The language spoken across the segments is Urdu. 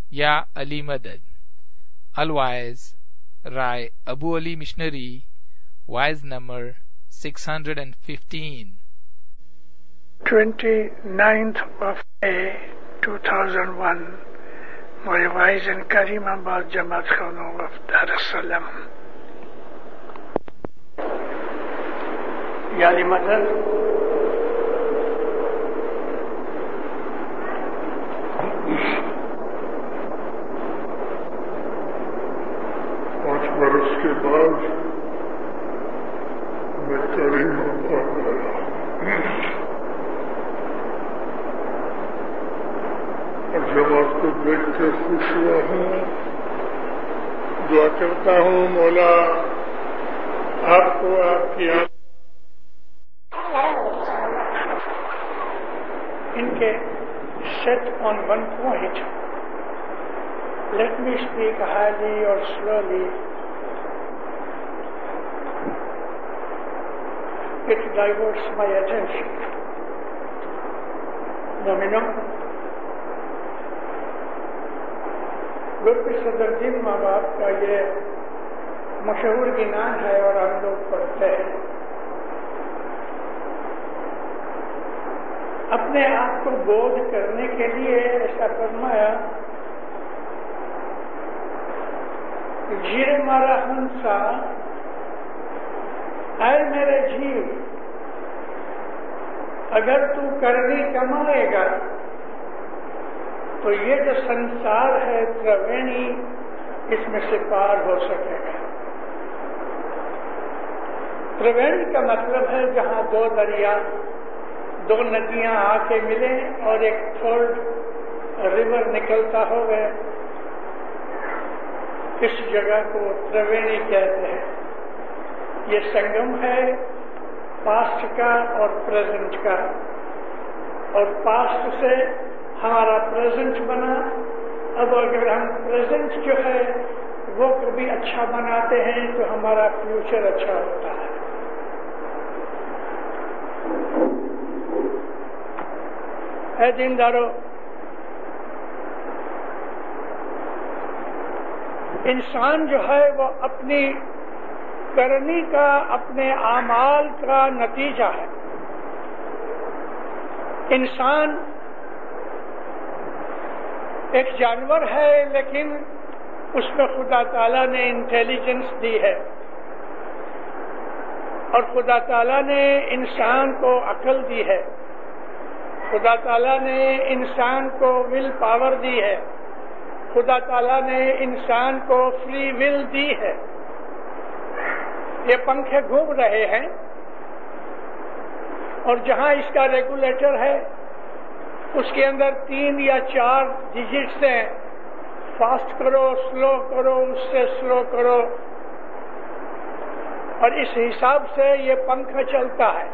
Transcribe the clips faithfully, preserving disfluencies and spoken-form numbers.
یا علی مدد. الوائز رائے ابو علی مشنری, وائز number six hundred fifteen. twenty-ninth of May two thousand one, Mawaiz in Karimabad Jamaat Khano of Dar es Salaam. Ya Ali Madad, پانچ برس کے بعد میں کریم آباد آیا اور جب آپ کو دیکھ کے خوش ہوا ہوں. دعا کرتا ہوں مولا آپ کو آپ کی in کے set on one point. Let me speak highly or slowly. It diverts my attention. Nomino. گرپی صدر الدین ماں باپ کا یہ مشہور گنان ہے اور ہم لوگ پڑھتے ہیں. اپنے آپ کو بودھ کرنے کے لیے ایسا فرمایا جیرے مارا ہنسا اے میرے جیو اگر تو کرنی کمائے گا تو یہ جو سنسار ہے تروینی اس میں سے پار ہو سکے گا. تروینی کا مطلب ہے جہاں دو دریا دو ندیاں آ کے ملیں اور ایک تھرڈ ریور نکلتا ہو گئے, اس جگہ کو تروینی کہتے ہیں. یہ سنگم ہے پاسٹ کا اور پریزنٹ کا, اور پاسٹ سے ہمارا پریزنٹ بنا. اب اگر ہم پریزنٹ جو ہے وہ کبھی اچھا بناتے ہیں تو ہمارا فیوچر اچھا ہوتا ہے. اے دیندارو, انسان جو ہے وہ اپنی کرنی کا اپنے اعمال کا نتیجہ ہے. انسان ایک جانور ہے لیکن اس میں خدا تعالیٰ نے انٹیلیجنس دی ہے, اور خدا تعالیٰ نے انسان کو عقل دی ہے. خدا تعالیٰ نے انسان کو ول پاور دی ہے. خدا تعالیٰ نے انسان کو فری ول دی ہے. یہ پنکھے گھوم رہے ہیں اور جہاں اس کا ریگولیٹر ہے اس کے اندر تین یا چار ڈیجٹس ہیں, فاسٹ کرو, سلو کرو, اس سے سلو کرو, اور اس حساب سے یہ پنکھا چلتا ہے.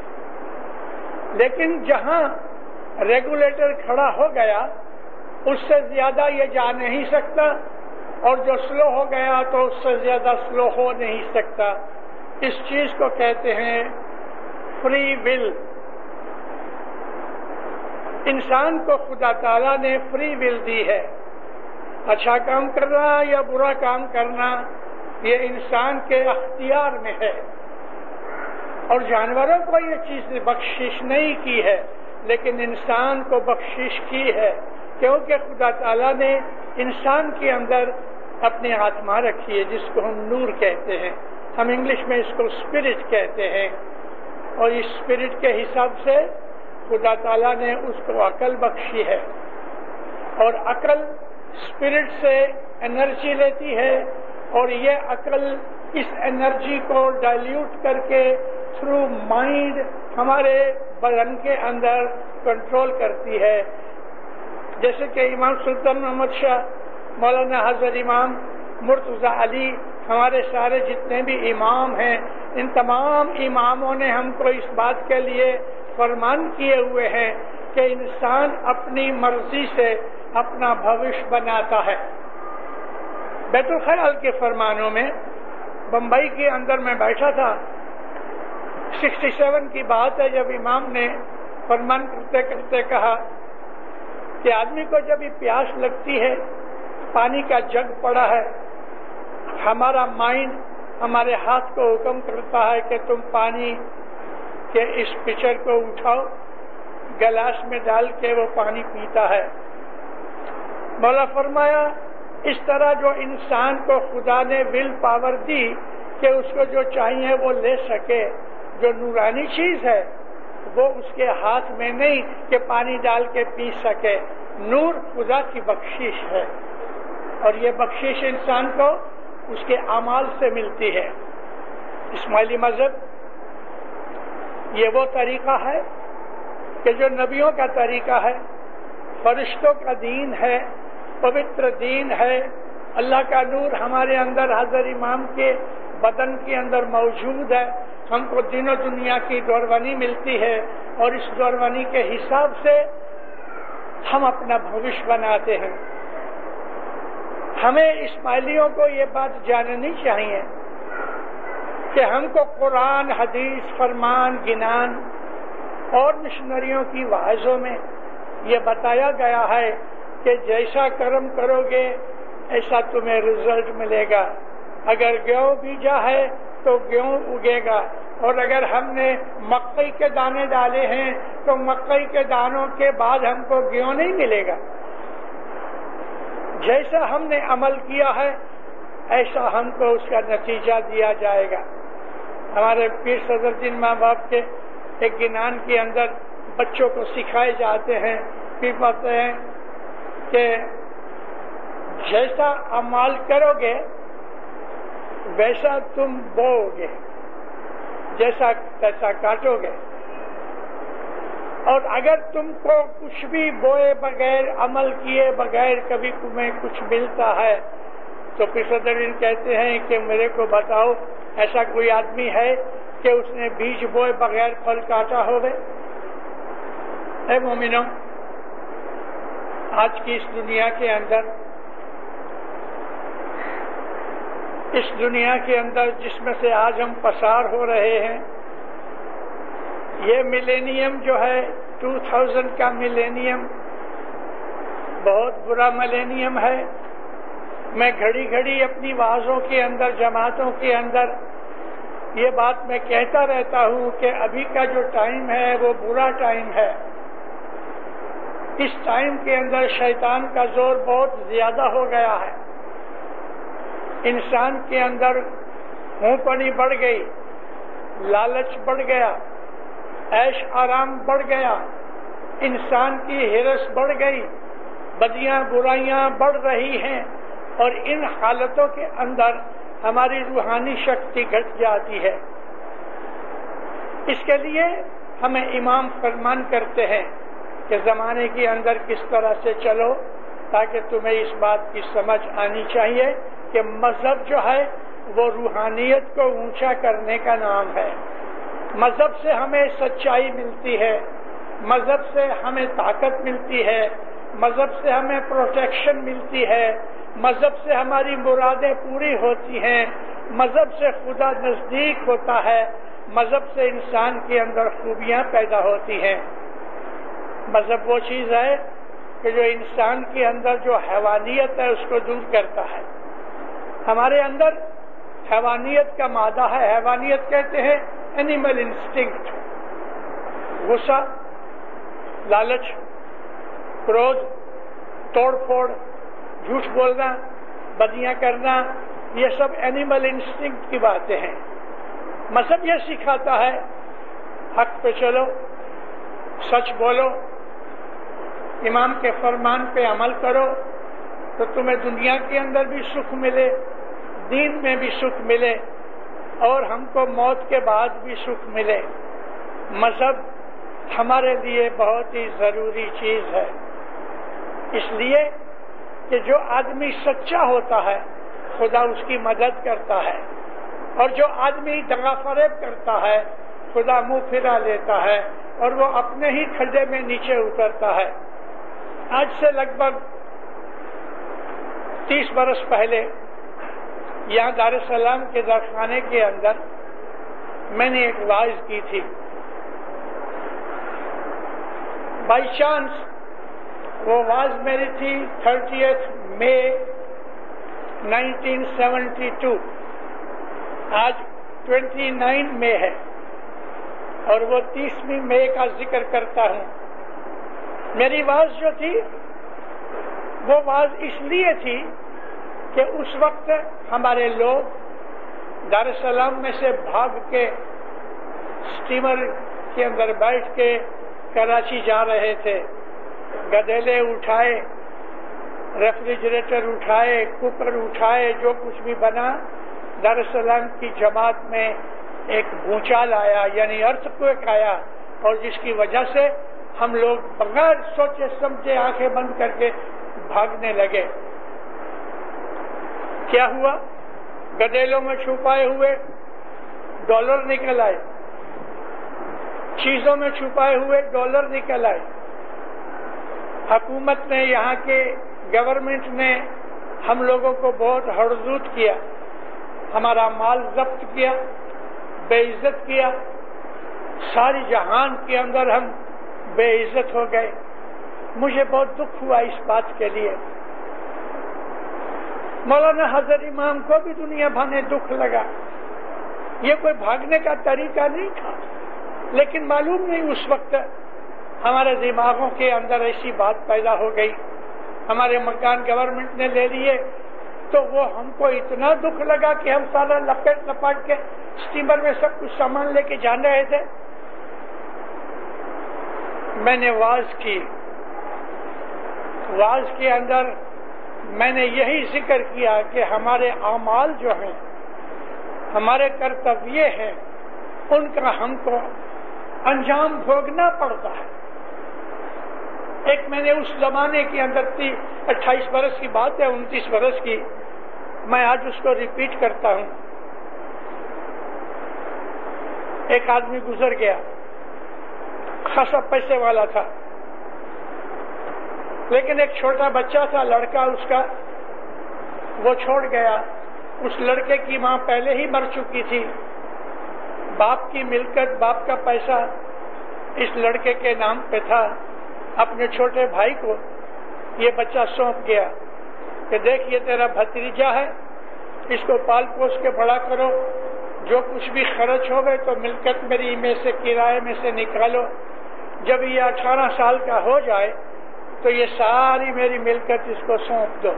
لیکن جہاں ریگولیٹر کھڑا ہو گیا اس سے زیادہ یہ جا نہیں سکتا, اور جو سلو ہو گیا تو اس سے زیادہ سلو ہو نہیں سکتا. اس چیز کو کہتے ہیں فری ول. انسان کو خدا تعالیٰ نے فری ول دی ہے. اچھا کام کرنا یا برا کام کرنا یہ انسان کے اختیار میں ہے, اور جانوروں کو یہ چیز بخشش نہیں کی ہے لیکن انسان کو بخشش کی ہے, کیونکہ خدا تعالیٰ نے انسان کے اندر اپنی آتما رکھی ہے جس کو ہم نور کہتے ہیں. ہم انگلش میں اس کو اسپرٹ کہتے ہیں, اور اس اسپرٹ کے حساب سے خدا تعالیٰ نے اس کو عقل بخشی ہے, اور عقل اسپرٹ سے انرجی لیتی ہے, اور یہ عقل اس انرجی کو ڈائلیوٹ کر کے تھرو مائنڈ ہمارے بدن کے اندر کنٹرول کرتی ہے. جیسے کہ امام سلطان محمد شاہ, مولانا حضرت امام مرتضی علی, ہمارے سارے جتنے بھی امام ہیں, ان تمام اماموں نے ہم کو اس بات کے لیے فرمان کیے ہوئے ہیں کہ انسان اپنی مرضی سے اپنا بھوش بناتا ہے. بیت الخیال کے فرمانوں میں بمبئی کے اندر میں بیٹھا تھا, سکسٹی سیون کی بات ہے, جب امام نے فرمان کرتے کرتے کہا کہ آدمی کو جب بھی پیاس لگتی ہے پانی کا جگ پڑا ہے، ہمارا مائنڈ ہمارے ہاتھ کو حکم کرتا ہے کہ تم پانی کے اس پچر کو اٹھاؤ، گلاس میں ڈال کے وہ پانی پیتا ہے۔ مولا فرمایا اس طرح جو انسان کو خدا نے ول پاور دی کہ اس کو جو چاہیے وہ لے سکے، جو نورانی چیز ہے وہ اس کے ہاتھ میں نہیں کہ پانی ڈال کے پی سکے، نور خدا کی بخشش ہے، اور یہ بخشش انسان کو اس کے اعمال سے ملتی ہے۔ اسماعیلی مذہب یہ وہ طریقہ ہے کہ جو نبیوں کا طریقہ ہے، فرشتوں کا دین ہے، پوتر دین ہے، اللہ کا نور ہمارے اندر حضرت امام کے بدن کے اندر موجود ہے، ہم کو دین و دنیا کی دورونی ملتی ہے، اور اس دورونی کے حساب سے ہم اپنا بھوش بناتے ہیں۔ ہمیں اسماعیلیوں کو یہ بات جاننی چاہیے کہ ہم کو قرآن، حدیث، فرمان، گنان اور مشنریوں کی وعظوں میں یہ بتایا گیا ہے کہ جیسا کرم کرو گے ایسا تمہیں رزلٹ ملے گا۔ اگر گیہوں بیجا ہے تو گیہوں اگے گا، اور اگر ہم نے مکئی کے دانے ڈالے ہیں تو مکئی کے دانوں کے بعد ہم کو گیہوں نہیں ملے گا۔ جیسا ہم نے عمل کیا ہے ایسا ہم کو اس کا نتیجہ دیا جائے گا۔ ہمارے پیر صدر الدین ماں باپ کے ایک گنان کے اندر بچوں کو سکھائے جاتے ہیں، پھر پڑھتے ہیں کہ جیسا عمل کرو گے ویسا تم بو گے، جیسا تیسا کاٹو گے، اور اگر تم کو کچھ بھی بوئے بغیر، عمل کیے بغیر کبھی تمہیں کچھ ملتا ہے تو پھر صدرین کہتے ہیں کہ میرے کو بتاؤ ایسا کوئی آدمی ہے کہ اس نے بیج بوئے بغیر پھل کاٹا ہوئے؟ اے مومنوں، آج کی اس دنیا کے اندر اس دنیا کے اندر جس میں سے آج ہم پسار ہو رہے ہیں، یہ ملینیم جو ہے ٹو تھاؤزینڈ کا ملینیم بہت برا ملینیم ہے۔ میں گھڑی گھڑی اپنی وعظوں کے اندر، جماعتوں کے اندر یہ بات میں کہتا رہتا ہوں کہ ابھی کا جو ٹائم ہے وہ برا ٹائم ہے۔ اس ٹائم کے اندر شیطان کا زور بہت زیادہ ہو گیا ہے، انسان کے اندر ہوں پنی بڑھ گئی، لالچ بڑھ گیا، عیش آرام بڑھ گیا، انسان کی ہرس بڑھ گئی، بدیاں برائیاں بڑھ رہی ہیں، اور ان حالتوں کے اندر ہماری روحانی شکتی گھٹ جاتی ہے۔ اس کے لیے ہمیں امام فرمان کرتے ہیں کہ زمانے کے اندر کس طرح سے چلو، تاکہ تمہیں اس بات کی سمجھ آنی چاہیے کہ مذہب جو ہے وہ روحانیت کو اونچا کرنے کا نام ہے۔ مذہب سے ہمیں سچائی ملتی ہے، مذہب سے ہمیں طاقت ملتی ہے، مذہب سے ہمیں پروٹیکشن ملتی ہے، مذہب سے ہماری مرادیں پوری ہوتی ہیں، مذہب سے خدا نزدیک ہوتا ہے، مذہب سے انسان کے اندر خوبیاں پیدا ہوتی ہیں۔ مذہب وہ چیز ہے کہ جو انسان کے اندر جو حیوانیت ہے اس کو دور کرتا ہے۔ ہمارے اندر حیوانیت کا مادہ ہے، حیوانیت کہتے ہیں اینیمل انسٹنکٹ، غصہ، لالچ، کروध، توڑ پھوڑ، جھوٹ بولنا، بدیاں کرنا، یہ سب اینیمل انسٹنکٹ کی باتیں ہیں۔ مذہب یہ سکھاتا ہے حق پہ چلو، سچ بولو، امام کے فرمان پہ عمل کرو تو تمہیں دنیا کے اندر بھی سکھ ملے، دین میں بھی سکھ ملے، اور ہم کو موت کے بعد بھی سکھ ملے۔ مذہب ہمارے لیے بہت ہی ضروری چیز ہے، اس لیے کہ جو آدمی سچا ہوتا ہے خدا اس کی مدد کرتا ہے، اور جو آدمی دغا فریب کرتا ہے خدا منہ پھرا لیتا ہے اور وہ اپنے ہی کھڈے میں نیچے اترتا ہے۔ آج سے لگ بھگ تیس برس پہلے یہاں دار السلام کے درخانے کے اندر میں نے ایک واعظ کی تھی۔ بائی چانس وہ واعظ میری تھی thirtieth May nineteen seventy two, آج ٹوینٹی نائن مئی ہے اور وہ تیسویں مئی کا ذکر کرتا ہوں. میری واز جو تھی وہ واز اس لیے تھی کہ اس وقت ہمارے لوگ دار السلام میں سے بھاگ کے اسٹیمر کے اندر بیٹھ کے کراچی جا رہے تھے. گدیلے اٹھائے، ریفریجریٹر اٹھائے، کوکر اٹھائے، جو کچھ بھی بنا. دار السلام کی جماعت میں ایک بھونچال آیا، یعنی ارتھ کویک آیا، اور جس کی وجہ سے ہم لوگ بغیر سوچے سمجھے آنکھیں بند کر کے بھاگنے لگے. کیا ہوا؟ گدیلوں میں چھپائے ہوئے ڈالر نکل آئے، چیزوں میں چھپائے ہوئے ڈالر نکل آئے. حکومت نے، یہاں کے گورنمنٹ نے ہم لوگوں کو بہت ہڑزود کیا، ہمارا مال ضبط کیا، بے عزت کیا. ساری جہان کے اندر ہم بے عزت ہو گئے. مجھے بہت دکھ ہوا اس بات کے لیے. مولانا حضرت امام کو بھی دنیا بھر میں دکھ لگا. یہ کوئی بھاگنے کا طریقہ نہیں تھا، لیکن معلوم نہیں اس وقت ہمارے دماغوں کے اندر ایسی بات پیدا ہو گئی. ہمارے مکان گورنمنٹ نے لے لیے تو وہ ہم کو اتنا دکھ لگا کہ ہم سارا لپیٹ لپاٹ کے اسٹیمر میں سب کچھ سامان لے کے جان رہے تھے. میں نے واز کی، واز کے اندر میں نے یہی ذکر کیا کہ ہمارے اعمال جو ہیں، ہمارے کرتویہ ہیں، ان کا ہم کو انجام بھوگنا پڑتا ہے. ایک میں نے اس زمانے کے اندر تھی، اٹھائیس برس کی بات ہے، انتیس برس کی، میں آج اس کو ریپیٹ کرتا ہوں. ایک آدمی گزر گیا، خاصا پیسے والا تھا، لیکن ایک چھوٹا بچہ تھا، لڑکا اس کا، وہ چھوڑ گیا. اس لڑکے کی ماں پہلے ہی مر چکی تھی. باپ کی ملکت، باپ کا پیسہ اس لڑکے کے نام پہ تھا. اپنے چھوٹے بھائی کو یہ بچہ سونپ گیا کہ دیکھ یہ تیرا بھتیجا ہے، اس کو پال پوس کے بڑا کرو، جو کچھ بھی خرچ ہو گئے تو ملکت میری میں سے، کرائے میں سے نکالو. جب یہ اٹھارہ سال کا ہو جائے تو یہ ساری میری ملکت اس کو سونپ دو.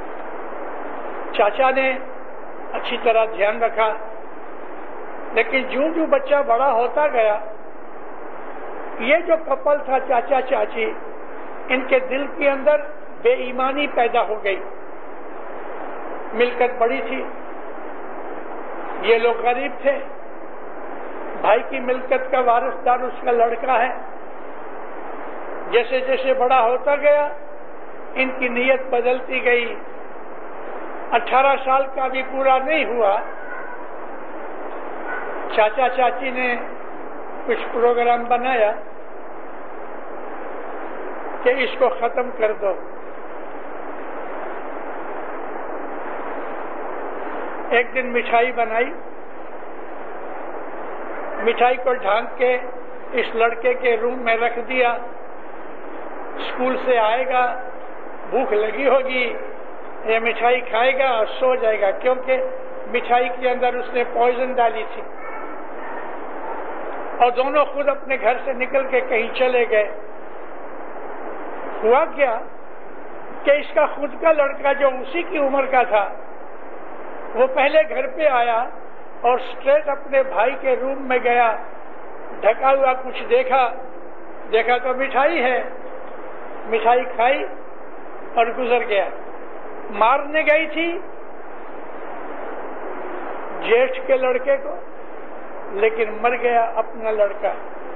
چاچا نے اچھی طرح دھیان رکھا، لیکن جوں جوں بچہ بڑا ہوتا گیا، یہ جو کپل تھا چاچا چاچی، ان کے دل کے اندر بے ایمانی پیدا ہو گئی. ملکت بڑی تھی، یہ لوگ غریب تھے. بھائی کی ملکت کا وارث دار اس کا لڑکا ہے. جیسے جیسے بڑا ہوتا گیا ان کی نیت بدلتی گئی. اٹھارہ سال کا بھی پورا نہیں ہوا، چاچا چاچی نے کچھ پروگرام بنایا کہ اس کو ختم کر دو. ایک دن مٹھائی بنائی، مٹھائی کو ڈھانک کے اس لڑکے کے روم میں رکھ دیا. اسکول سے آئے گا، بھوک لگی ہوگی، یہ مٹھائی کھائے گا اور سو جائے گا، کیونکہ مٹھائی کے اندر اس نے پوائزن ڈالی تھی. اور دونوں خود اپنے گھر سے نکل کے کہیں چلے گئے. ہوا کیا کہ اس کا خود کا لڑکا جو اسی کی عمر کا تھا، وہ پہلے گھر پہ آیا اور اسٹریٹ اپنے بھائی کے روم میں گیا. ڈھکا ہوا کچھ دیکھا دیکھا تو مٹھائی ہے، مٹھائی کھائی اور گزر گیا. مارنے گئی تھی جیٹھ کے لڑکے کو، لیکن مر گیا اپنا لڑکا.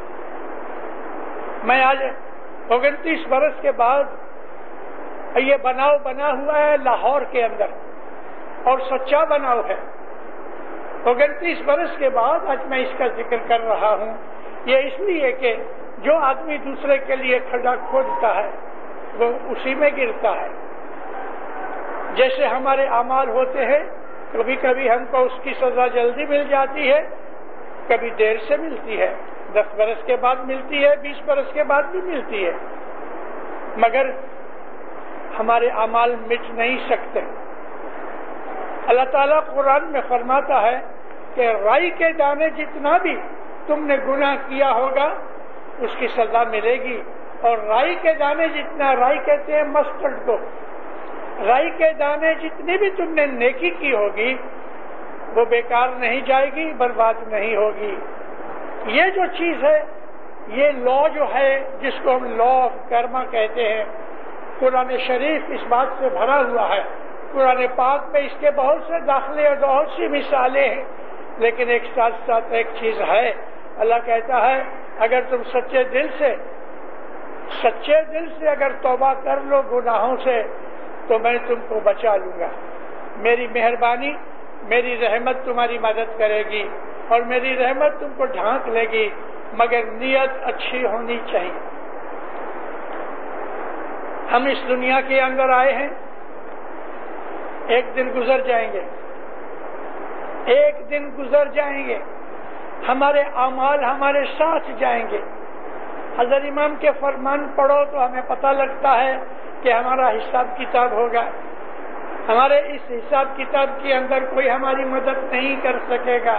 میں آج انتیس برس کے بعد یہ بناؤ بنا ہوا ہے لاہور کے اندر، اور سچا بناؤ ہے. انتیس برس کے بعد آج میں اس کا ذکر کر رہا ہوں. یہ اس لیے کہ جو آدمی دوسرے کے لیے کھڈا کھودتا ہے وہ اسی میں گرتا ہے. جیسے ہمارے اعمال ہوتے ہیں، کبھی کبھی ہم کو اس کی سزا جلدی مل جاتی ہے، کبھی دیر سے ملتی ہے، دس برس کے بعد ملتی ہے، بیس برس کے بعد بھی ملتی ہے، مگر ہمارے اعمال مٹ نہیں سکتے. اللہ تعالیٰ قرآن میں فرماتا ہے کہ رائی کے دانے جتنا بھی تم نے گناہ کیا ہوگا اس کی سزا ملے گی، اور رائی کے دانے جتنا، رائی کہتے ہیں مسٹرڈ کو، رائی کے دانے جتنی بھی تم نے نیکی کی ہوگی وہ بیکار نہیں جائے گی، برباد نہیں ہوگی۔ یہ جو چیز ہے، یہ لا جو ہے جس کو ہم لا آف کرما کہتے ہیں، قرآن شریف اس بات سے بھرا ہوا ہے۔ قرآن پاک میں اس کے بہت سے داخلے اور بہت سی مثالیں ہیں، لیکن ایک ساتھ ساتھ ایک چیز ہے، اللہ کہتا ہے اگر تم سچے دل سے سچے دل سے اگر توبہ کر لو گناہوں سے تو میں تم کو بچا لوں گا، میری مہربانی، میری رحمت تمہاری مدد کرے گی اور میری رحمت تم کو ڈھانک لے گی، مگر نیت اچھی ہونی چاہیے۔ ہم اس دنیا کے اندر آئے ہیں، ایک دن گزر جائیں گے، ایک دن گزر جائیں گے، ہمارے اعمال ہمارے ساتھ جائیں گے۔ حضرت امام کے فرمان پڑھو تو ہمیں پتہ لگتا ہے کہ ہمارا حساب کتاب ہوگا، ہمارے اس حساب کتاب کے اندر کوئی ہماری مدد نہیں کر سکے گا،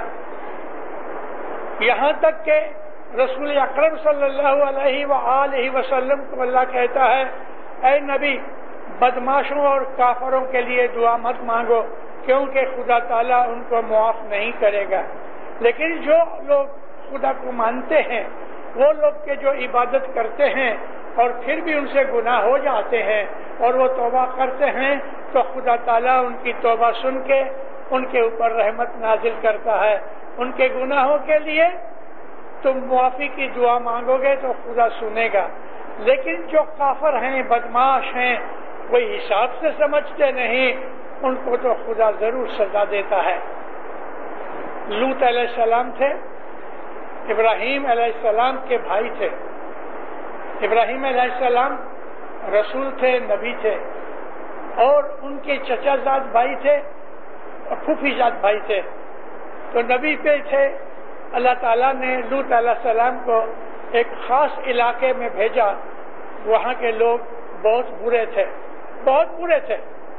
یہاں تک کہ رسول اکرم صلی اللہ علیہ وآلہ وسلم کو اللہ کہتا ہے اے نبی بدماشوں اور کافروں کے لیے دعا مت مانگو کیونکہ خدا تعالیٰ ان کو معاف نہیں کرے گا۔ لیکن جو لوگ خدا کو مانتے ہیں، وہ لوگ کے جو عبادت کرتے ہیں اور پھر بھی ان سے گناہ ہو جاتے ہیں اور وہ توبہ کرتے ہیں تو خدا تعالیٰ ان کی توبہ سن کے ان کے اوپر رحمت نازل کرتا ہے۔ ان کے گناہوں کے لیے تم معافی کی دعا مانگو گے تو خدا سنے گا، لیکن جو کافر ہیں، بدماش ہیں، کوئی حساب سے سمجھتے نہیں، ان کو تو خدا ضرور سزا دیتا ہے۔ لوط علیہ السلام تھے، ابراہیم علیہ السلام کے بھائی تھے۔ ابراہیم علیہ السلام رسول تھے، نبی تھے، اور ان کے چچا زاد بھائی تھے اور پھوپھی زاد بھائی تھے، تو نبی پہ تھے۔ اللہ تعالیٰ نے لوط علیہ السلام کو ایک خاص علاقے میں بھیجا، وہاں کے لوگ بہت برے تھے، بہت برے تھے۔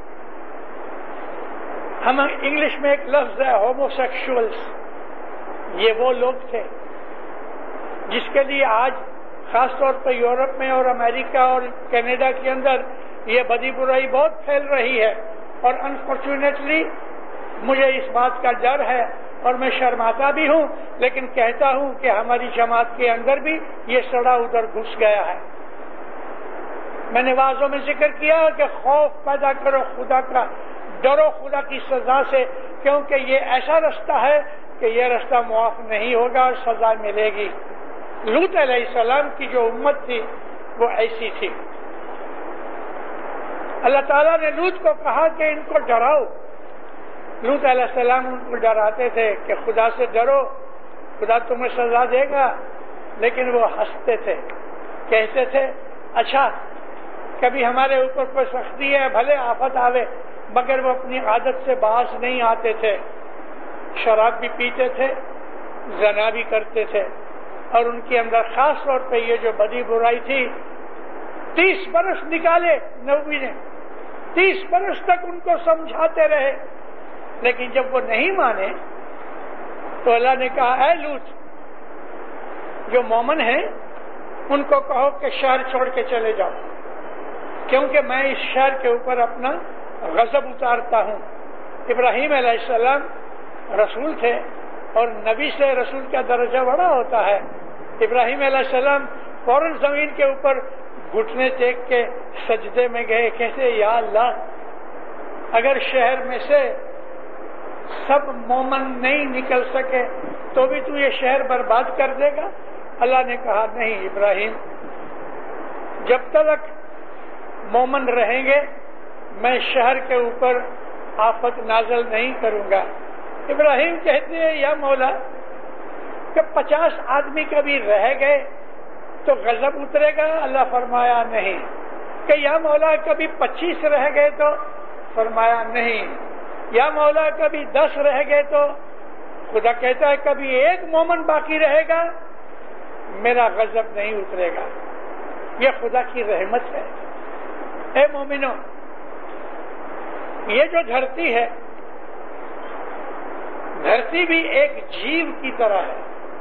ہم انگلش میں ایک لفظ ہے ہومو سیکشولس، یہ وہ لوگ تھے جس کے لیے آج خاص طور پہ یورپ میں اور امریکہ اور کینیڈا کے اندر یہ بدی برائی بہت پھیل رہی ہے، اور انفارچونیٹلی مجھے اس بات کا ڈر ہے اور میں شرماتا بھی ہوں، لیکن کہتا ہوں کہ ہماری جماعت کے اندر بھی یہ سڑا ادھر گھس گیا ہے۔ میں نے واضح میں ذکر کیا کہ خوف پیدا کرو خدا کا، ڈرو خدا کی سزا سے، کیونکہ یہ ایسا رستہ ہے کہ یہ رستہ معاف نہیں ہوگا اور سزا ملے گی۔ لوط علیہ السلام کی جو امت تھی وہ ایسی تھی۔ اللہ تعالیٰ نے لوط کو کہا کہ ان کو ڈراؤ۔ لوط علیہ السلام ان کو ڈراتے تھے کہ خدا سے ڈرو، خدا تمہیں سزا دے گا، لیکن وہ ہنستے تھے، کہتے تھے اچھا کبھی ہمارے اوپر کوئی سختی ہے، بھلے آفت آوے، مگر وہ اپنی عادت سے باز نہیں آتے تھے۔ شراب بھی پیتے تھے، زنا بھی کرتے تھے، اور ان کے اندر خاص طور پہ یہ جو بدی برائی تھی، تیس برس نکالے نبی نے، تیس برس تک ان کو سمجھاتے رہے، لیکن جب وہ نہیں مانے تو اللہ نے کہا اے لوط، جو مومن ہیں ان کو کہو کہ شہر چھوڑ کے چلے جاؤ، کیونکہ میں اس شہر کے اوپر اپنا غضب اتارتا ہوں۔ ابراہیم علیہ السلام رسول تھے اور نبی سے رسول کا درجہ بڑا ہوتا ہے۔ ابراہیم علیہ السلام فوراً زمین کے اوپر گھٹنے ٹیک کے سجدے میں گئے، کہتے یا اللہ اگر شہر میں سے سب مومن نہیں نکل سکے تو بھی تو یہ شہر برباد کر دے گا؟ اللہ نے کہا نہیں ابراہیم، جب تک مومن رہیں گے میں شہر کے اوپر آفت نازل نہیں کروں گا۔ ابراہیم کہتے ہیں یا مولا کہ پچاس آدمی کبھی رہ گئے تو غضب اترے گا؟ اللہ فرمایا نہیں۔ کہ یا مولا کبھی پچیس رہ گئے تو؟ فرمایا نہیں۔ یا مولا کبھی دس رہ گئے تو؟ خدا کہتا ہے کبھی ایک مومن باقی رہے گا میرا غضب نہیں اترے گا۔ یہ خدا کی رحمت ہے۔ اے مومنو، یہ جو دھرتی ہے دھرتی بھی ایک جیو کی طرح ہے.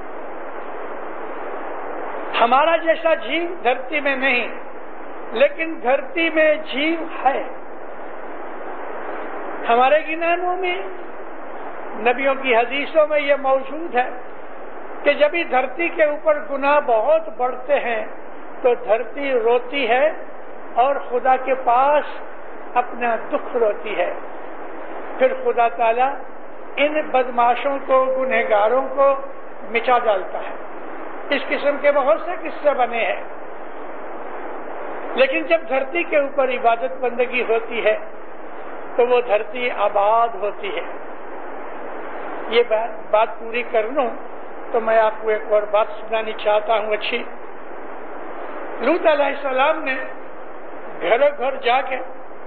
ہمارا جیسا جیو دھرتی میں نہیں، لیکن دھرتی میں جیو ہے. ہمارے گنانوں میں، نبیوں کی حدیثوں میں یہ موجود ہے کہ جب بھی دھرتی کے اوپر گناہ بہت بڑھتے ہیں تو دھرتی روتی ہے اور خدا کے پاس اپنا دکھ روتی ہے. پھر خدا تعالیٰ ان بدماشوں کو، گنہگاروں کو مٹا ڈالتا ہے. اس قسم کے بہت سے قصے بنے ہیں. لیکن جب دھرتی کے اوپر عبادت بندگی ہوتی ہے تو وہ دھرتی آباد ہوتی ہے. یہ بات پوری کر لوں تو میں آپ کو ایک اور بات سنانی چاہتا ہوں اچھی. لوط علیہ السلام نے گھروں گھر جا کے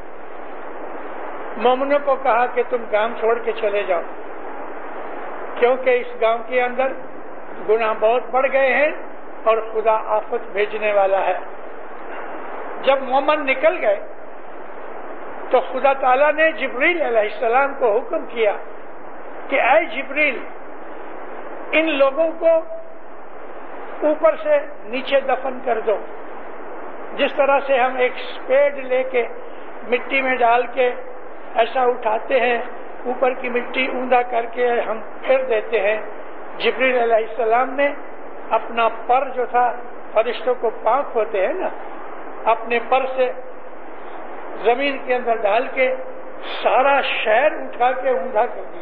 مومنوں کو کہا کہ تم گاؤں چھوڑ کے چلے جاؤ، کیونکہ اس گاؤں کے اندر گناہ بہت بڑھ گئے ہیں اور خدا آفت بھیجنے والا ہے. جب مومن نکل گئے تو خدا تعالیٰ نے جبریل علیہ السلام کو حکم کیا کہ اے جبریل، ان لوگوں کو اوپر سے نیچے دفن کر دو. جس طرح سے ہم ایک اسپیڈ لے کے مٹی میں ڈال کے ایسا اٹھاتے ہیں، اوپر کی مٹی اوندا کر کے ہم پھیر دیتے ہیں. جبریل علیہ السلام نے اپنا پر جو تھا، فرشتوں کو پاک ہوتے ہیں نا، اپنے پر سے زمین کے اندر ڈال کے سارا شہر اٹھا کے اوندا کر دیا.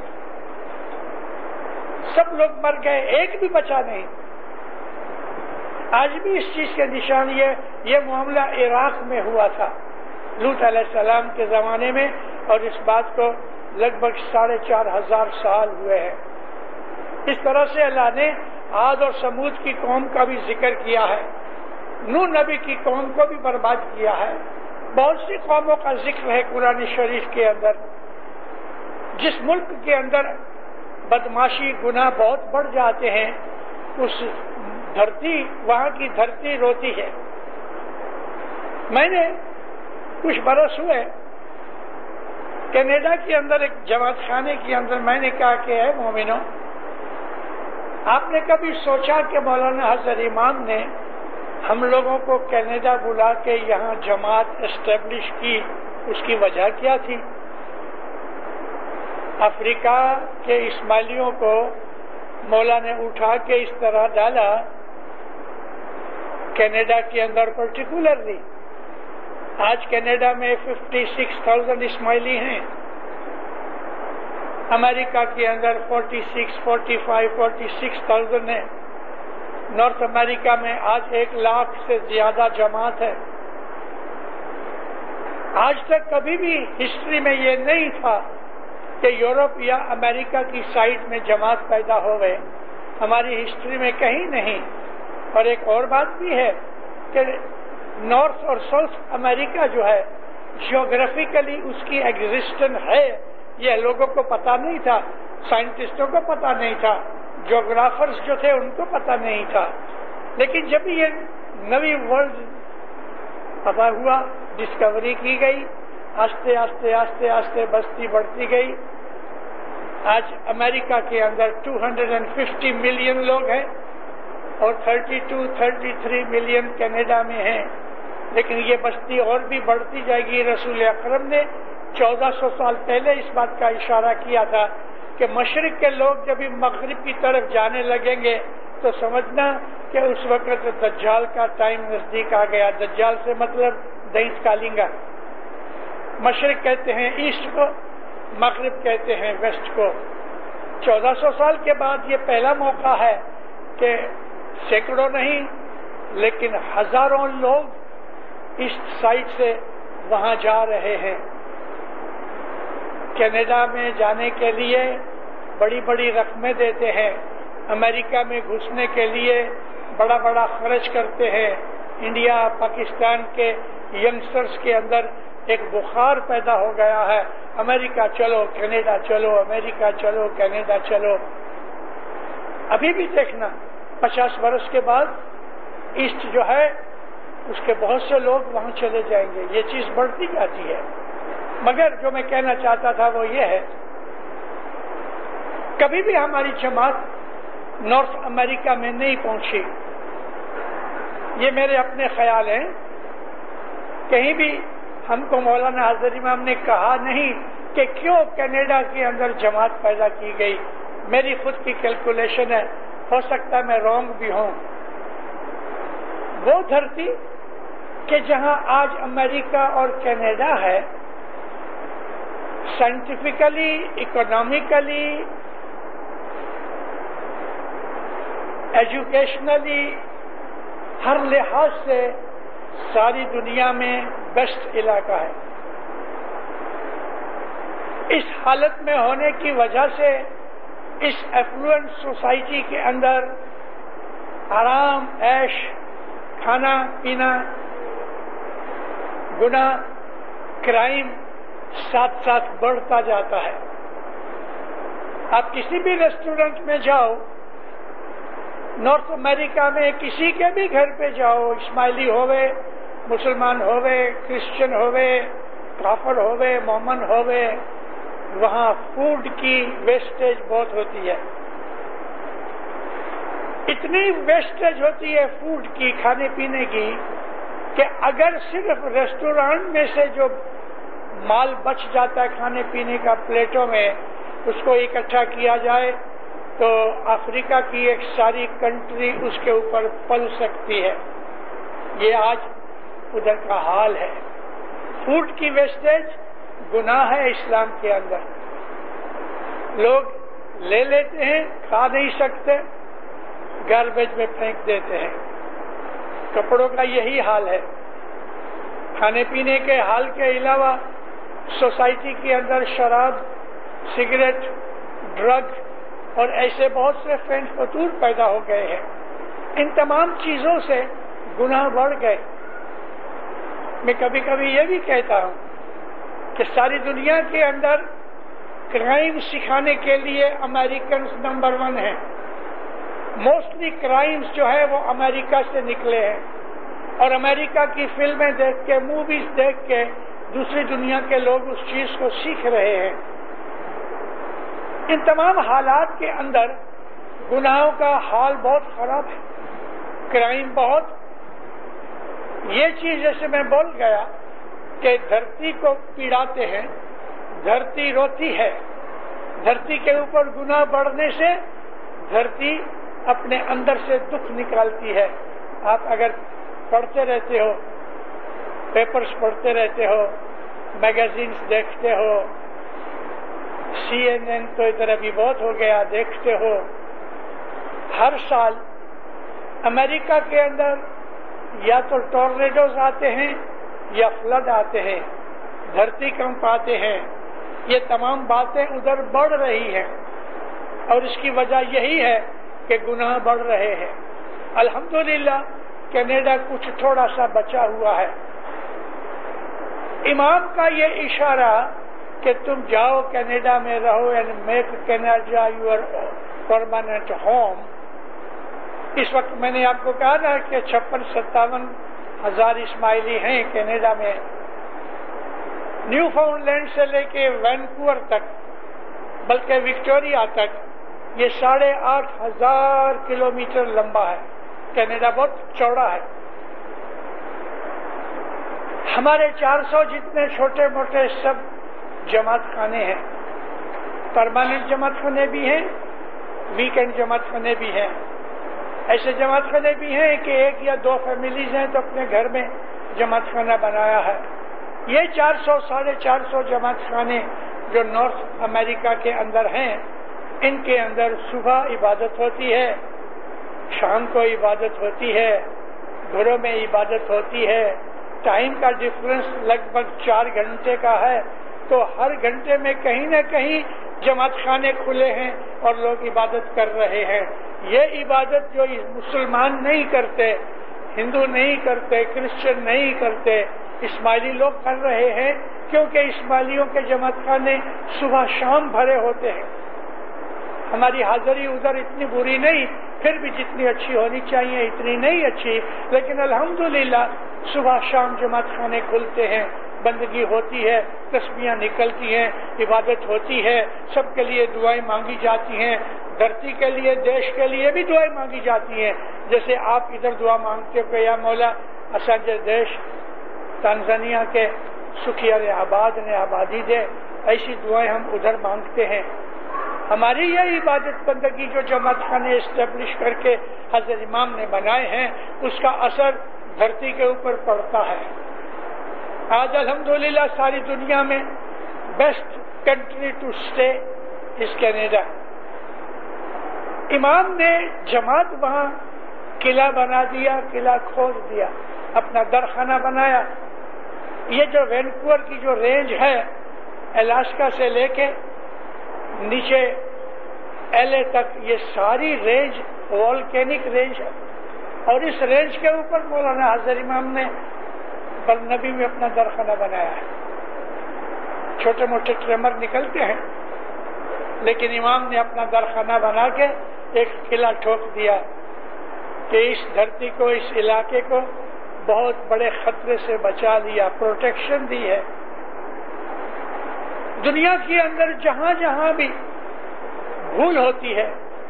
سب لوگ مر گئے، ایک بھی بچا نہیں. آج بھی اس چیز کے نشان یہ یہ معاملہ عراق میں ہوا تھا لوط علیہ السلام کے زمانے میں، اور اس بات کو لگ بھگ ساڑھے چار ہزار سال ہوئے ہیں. اس طرح سے اللہ نے عاد اور سمود کی قوم کا بھی ذکر کیا ہے، نوح نبی کی قوم کو بھی برباد کیا ہے. بہت سی قوموں کا ذکر ہے قرآن شریف کے اندر. جس ملک کے اندر بدماشی، گناہ بہت بڑھ جاتے ہیں، اس دھرتی، وہاں کی دھرتی روتی ہے. میں نے کچھ برس ہوئے کینیڈا کے اندر ایک جماعت خانے کے اندر میں نے کہا کہ اے مومنوں، آپ نے کبھی سوچا کہ مولانا حضرت امام نے ہم لوگوں کو کینیڈا بلا کے یہاں جماعت اسٹیبلش کی، اس کی وجہ کیا تھی؟ افریقہ کے اسماعیلیوں کو مولا نے اٹھا کے اس طرح ڈالا کینیڈا کے اندر پرٹیکولرلی. آج کینیڈا میں ففٹی سکس تھاؤزینڈ اسماعیلی ہیں. امریکہ کے اندر forty six forty five forty six thousand ہے. نارتھ امریکہ میں آج ایک لاکھ سے زیادہ جماعت ہے. آج تک کبھی بھی ہسٹری میں یہ نہیں تھا کہ یورپ یا امریکہ کی سائٹ میں جماعت پیدا ہو گئے. ہماری ہسٹری میں کہیں نہیں. اور ایک اور بات بھی ہے کہ نارتھ اور ساؤتھ امریکہ جو ہے جیوگرافیکلی اس کی ایگزسٹنس ہے، یہ لوگوں کو پتا نہیں تھا، سائنٹسٹوں کو پتا نہیں تھا، جیوگرافرز جو تھے ان کو پتا نہیں تھا. لیکن جب یہ نئی ورلڈ پتا ہوا، ڈسکوری کی گئی، آستے آستے آستے آستے بستی بڑھتی گئی. آج امریکہ کے اندر دو سو پچاس ملین لوگ ہیں اور بتیس تینتیس ملین کینیڈا میں ہیں. لیکن یہ بستی اور بھی بڑھتی جائے گی. رسول اکرم نے چودہ سو سال پہلے اس بات کا اشارہ کیا تھا کہ مشرق کے لوگ جب مغرب کی طرف جانے لگیں گے تو سمجھنا کہ اس وقت دجال کا ٹائم نزدیک آ گیا. دجال سے مطلب دینس کالنگا. مشرق کہتے ہیں ایسٹ کو، مغرب کہتے ہیں ویسٹ کو. چودہ سو سال کے بعد یہ پہلا موقع ہے کہ سینکڑوں نہیں لیکن ہزاروں لوگ اس سائٹ سے وہاں جا رہے ہیں. کینیڈا میں جانے کے لیے بڑی بڑی رقمیں دیتے ہیں، امریکہ میں گھسنے کے لیے بڑا بڑا خرچ کرتے ہیں. انڈیا پاکستان کے ینگسٹرز کے اندر ایک بخار پیدا ہو گیا ہے، امریکہ چلو کینیڈا چلو، امریکہ چلو کینیڈا چلو. ابھی بھی دیکھنا پچاس برس کے بعد ایسٹ جو ہے اس کے بہت سے لوگ وہاں چلے جائیں گے. یہ چیز بڑھتی جاتی ہے. مگر جو میں کہنا چاہتا تھا وہ یہ ہے کبھی بھی ہماری جماعت نارتھ امریکہ میں نہیں پہنچی. یہ میرے اپنے خیال ہیں. کہیں بھی ہم کو مولانا حضرت امام نے کہا نہیں کہ کیوں کینیڈا کے اندر جماعت پیدا کی گئی. میری خود کی کیلکولیشن ہے، ہو سکتا ہے میں رانگ بھی ہوں. وہ دھرتی کہ جہاں آج امریکہ اور کینیڈا ہے، سائنٹیفکلی، اکنامیکلی، ایجوکیشنلی، ہر لحاظ سے ساری دنیا میں بیسٹ علاقہ ہے. اس حالت میں ہونے کی وجہ سے اس ایفلوئنٹ سوسائٹی کے اندر آرام، عیش، کھانا پینا، گناہ، کرائم ساتھ ساتھ بڑھتا جاتا ہے. آپ کسی بھی ریسٹورنٹ میں جاؤ، نارتھ امریکہ میں کسی کے بھی گھر پہ جاؤ، اسماعیلی ہوئے، مسلمان ہوئے، کرسچن ہوئے، کافر ہوئے، مومن ہوئے، وہاں فوڈ کی ویسٹیج بہت ہوتی ہے. اتنی ویسٹیج ہوتی ہے فوڈ کی، کھانے پینے کی، کہ اگر صرف ریسٹورانٹ میں سے جو مال بچ جاتا ہے کھانے پینے کا پلیٹوں میں، اس کو اکٹھا کیا جائے تو افریقہ کی ایک ساری کنٹری اس کے اوپر پل سکتی ہے. یہ آج ادھر کا حال ہے. فوڈ کی ویسٹیج گناہ ہے اسلام کے اندر. لوگ لے لیتے ہیں، کھا نہیں سکتے، گاربیج میں پھینک دیتے ہیں. کپڑوں کا یہی حال ہے. کھانے پینے کے حال کے علاوہ سوسائٹی کے اندر شراب، سگریٹ، ڈرگ اور ایسے بہت سے فینٹ فطور پیدا ہو گئے ہیں. ان تمام چیزوں سے گناہ بڑھ گئے. میں کبھی کبھی یہ بھی کہتا ہوں کہ ساری دنیا کے اندر کرائم سکھانے کے لیے امریکنز نمبر ون ہیں. موسٹلی کرائمز جو ہے وہ امریکہ سے نکلے ہیں، اور امریکہ کی فلمیں دیکھ کے، موویز دیکھ کے دوسری دنیا کے لوگ اس چیز کو سیکھ رہے ہیں. ان تمام حالات کے اندر گناہوں کا حال بہت خراب ہے. کرائم بہت. یہ چیز جیسے میں بول گیا کہ دھرتی کو پیڑاتے ہیں، دھرتی روتی ہے. دھرتی کے اوپر گناہ بڑھنے سے دھرتی اپنے اندر سے دکھ نکالتی ہے. آپ اگر پڑھتے رہتے ہو، پیپرز پڑھتے رہتے ہو، میگزینز دیکھتے ہو، سی این این تو ادھر ابھی بہت ہو گیا، دیکھتے ہو، ہر سال امریکہ کے اندر یا تو ٹورنیڈوز آتے ہیں یا فلڈ آتے ہیں، دھرتی کنپ آتے ہیں. یہ تمام باتیں ادھر بڑھ رہی ہیں، اور اس کی وجہ یہی ہے کہ گناہ بڑھ رہے ہیں. الحمدللہ کینیڈا کچھ تھوڑا سا بچا ہوا ہے. امام کا یہ اشارہ کہ تم جاؤ کینیڈا میں رہو and make Canada your permanent home. اس وقت میں نے آپ کو کہا نا کہ چھپن ستاون ہزار اسماعیلی ہیں کینیڈا میں. نیو فاؤنڈ لینڈ سے لے کے وینکوور تک، بلکہ وکٹوریا تک، یہ ساڑھے آٹھ ہزار کلو میٹر لمبا ہے. کینیڈا بہت چوڑا ہے. ہمارے چار سو جتنے چھوٹے موٹے سب جماعت خانے ہیں. پرماننٹ جماعت خانے بھی ہیں، ویکینڈ جماعت خانے بھی ہیں. ایسے جماعت خانے بھی ہیں کہ ایک یا دو فیملیز ہیں تو اپنے گھر میں جماعت خانہ بنایا ہے. یہ چار سو ساڑھے چار سو جماعت خانے جو نارتھ امریکہ کے اندر ہیں، ان کے اندر صبح عبادت ہوتی ہے، شام کو عبادت ہوتی ہے، گھروں میں عبادت ہوتی ہے. ٹائم کا ڈفرنس لگ بھگ چار گھنٹے کا ہے، تو ہر گھنٹے میں کہیں نہ کہیں جماعت خانے کھلے ہیں اور لوگ عبادت کر رہے ہیں. یہ عبادت جو مسلمان نہیں کرتے، ہندو نہیں کرتے، کرسچن نہیں کرتے، اسماعیلی لوگ کر رہے ہیں، کیونکہ اسماعیلیوں کے جماعت خانے صبح شام بھرے ہوتے ہیں. ہماری حاضری ادھر اتنی بری نہیں، پھر بھی جتنی اچھی ہونی چاہیے اتنی نہیں اچھی، لیکن الحمدللہ صبح شام جماعت خانے کھلتے ہیں. بندگی ہوتی ہے، تسبیحاں نکلتی ہیں، عبادت ہوتی ہے، سب کے لیے دعائیں مانگی جاتی ہیں، دھرتی کے لیے، دیش کے لیے بھی دعائیں مانگی جاتی ہیں. جیسے آپ ادھر دعا مانگتے ہو کہ یا مولا اساجے دیش تانزانیہ کے سکھیا نے آباد نے آبادی دے، ایسی دعائیں ہم ادھر مانگتے ہیں. ہماری یہ عبادت بندگی جو جماعت خانے اسٹیبلش کر کے حضرت امام نے بنائے ہیں، اس کا اثر دھرتی کے اوپر پڑتا ہے. آج الحمدللہ ساری دنیا میں best country to stay is Canada. امام نے جماعت وہاں قلعہ بنا دیا، قلعہ کھول دیا، اپنا درخانہ بنایا. یہ جو وینکوور کی جو رینج ہے الاسکا سے لے کے نیچے ایل اے تک، یہ ساری رینج والکینک رینج ہے، اور اس رینج کے اوپر مولانا حضرت امام نے برنبی میں اپنا درخانہ بنایا ہے. چھوٹے موٹے ٹریمر نکلتے ہیں، لیکن امام نے اپنا درخانہ بنا کے ایک قلعہ ٹھوک دیا کہ اس دھرتی کو، اس علاقے کو بہت بڑے خطرے سے بچا لیا، پروٹیکشن دی ہے. دنیا کے اندر جہاں جہاں بھی بھول ہوتی ہے،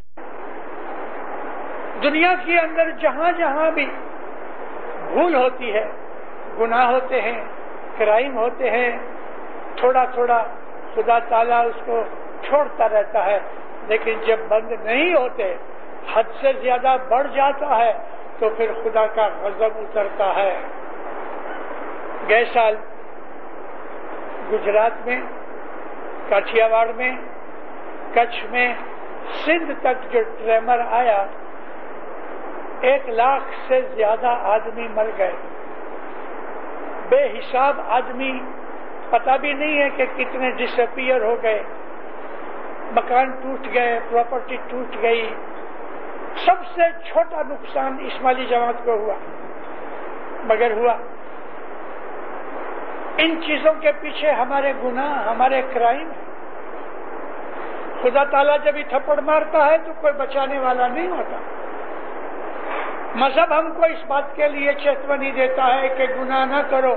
دنیا کے اندر جہاں جہاں بھی بھول ہوتی ہے، گناہ ہوتے ہیں، کرائم ہوتے ہیں، تھوڑا تھوڑا خدا تعالیٰ اس کو چھوڑتا رہتا ہے. لیکن جب بند نہیں ہوتے، حد سے زیادہ بڑھ جاتا ہے، تو پھر خدا کا غضب اترتا ہے. گئے سال گجرات میں، کاٹھیا واڑ میں، کچھ میں، سندھ تک جو ٹریمر آیا، ایک لاکھ سے زیادہ آدمی مر گئے. بے حساب آدمی، پتہ بھی نہیں ہے کہ کتنے ڈس اپیئر ہو گئے. مکان ٹوٹ گئے، پراپرٹی ٹوٹ گئی. سب سے چھوٹا نقصان اسماعیلی جماعت کو ہوا، مگر ہوا. ان چیزوں کے پیچھے ہمارے گناہ، ہمارے کرائم. خدا تعالیٰ جب ہی تھپڑ مارتا ہے تو کوئی بچانے والا نہیں ہوتا. مذہب ہم کو اس بات کے لیے چیتونی دیتا ہے کہ گناہ نہ کرو،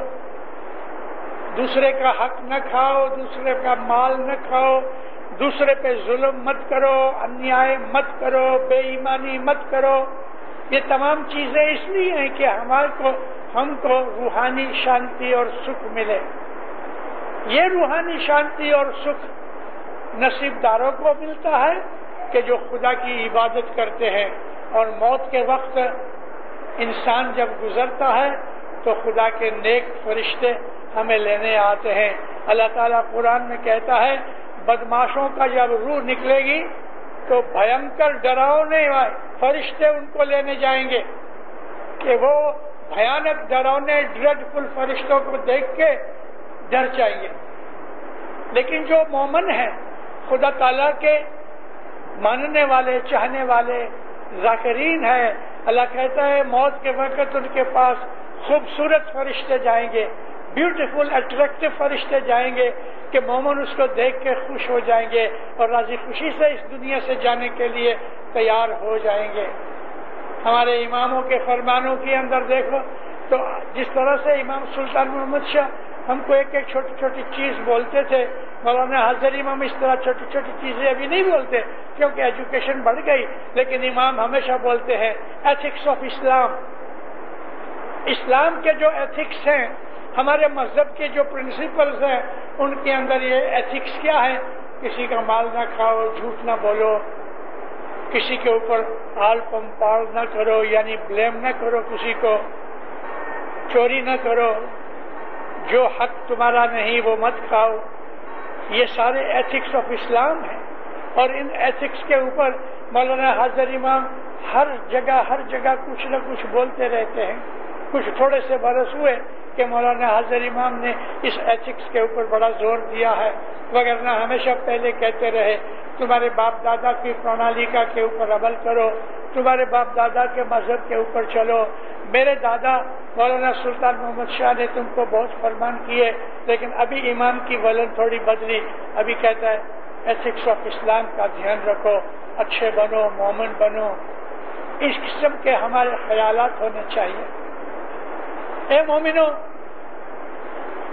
دوسرے کا حق نہ کھاؤ، دوسرے کا مال نہ کھاؤ، دوسرے پہ ظلم مت کرو، انیائے مت کرو، بے ایمانی مت کرو. یہ تمام چیزیں اس لیے ہیں کہ ہمارے کو ہم کو روحانی شانتی اور سکھ ملے. یہ روحانی شانتی اور سکھ نصیب داروں کو ملتا ہے کہ جو خدا کی عبادت کرتے ہیں. اور موت کے وقت انسان جب گزرتا ہے تو خدا کے نیک فرشتے ہمیں لینے آتے ہیں. اللہ تعالیٰ قرآن میں کہتا ہے بدماشوں کا جب روح نکلے گی تو بھینکر ڈراؤنے فرشتے ان کو لینے جائیں گے کہ وہ بھیانک ڈراؤنے ڈریڈ فل فرشتوں کو دیکھ کے ڈر جائیں گے. لیکن جو مومن ہیں، خدا تعالیٰ کے ماننے والے، چاہنے والے، ذاکرین ہے، اللہ کہتا ہے موت کے وقت ان کے پاس خوبصورت فرشتے جائیں گے، بیوٹیفل اٹریکٹیو فرشتے جائیں گے کہ مومن اس کو دیکھ کے خوش ہو جائیں گے اور راضی خوشی سے اس دنیا سے جانے کے لیے تیار ہو جائیں گے. ہمارے اماموں کے فرمانوں کے اندر دیکھو تو جس طرح سے امام سلطان محمد شاہ ہم کو ایک ایک چھوٹی چھوٹی چیز بولتے تھے، مولانا حضرت امام اس طرح چھوٹی چھوٹی چیزیں ابھی نہیں بولتے کیونکہ ایجوکیشن بڑھ گئی. لیکن امام ہمیشہ بولتے ہیں ایتھکس آف اسلام. اسلام کے جو ایتھکس ہیں، ہمارے مذہب کے جو پرنسپلز ہیں، ان کے اندر یہ ایتھکس کیا ہے؟ کسی کا مال نہ کھاؤ، جھوٹ نہ بولو، کسی کے اوپر آل پمپاڑ نہ کرو، یعنی بلیم نہ کرو کسی کو، چوری نہ کرو، جو حق تمہارا نہیں وہ مت کھاؤ. یہ سارے ایتھکس آف اسلام ہیں. اور ان ایتھکس کے اوپر مولانا حضرت امام ہر جگہ ہر جگہ کچھ نہ کچھ بولتے رہتے ہیں. کچھ تھوڑے سے برس ہوئے کہ مولانا حضرت امام نے اس ایتھکس کے اوپر بڑا زور دیا ہے، وگرنہ ہمیشہ پہلے کہتے رہے تمہارے باپ دادا کی پرنالیکا کے اوپر عمل کرو، تمہارے باپ دادا کے مذہب کے اوپر چلو. میرے دادا مولانا سلطان محمد شاہ نے تم کو بہت فرمان کیے، لیکن ابھی امام کی ولن تھوڑی بدلی. ابھی کہتا ہے ایتھکس آف اسلام کا دھیان رکھو، اچھے بنو، مومن بنو. اس قسم کے ہمارے خیالات ہونے چاہیے. اے مومنو،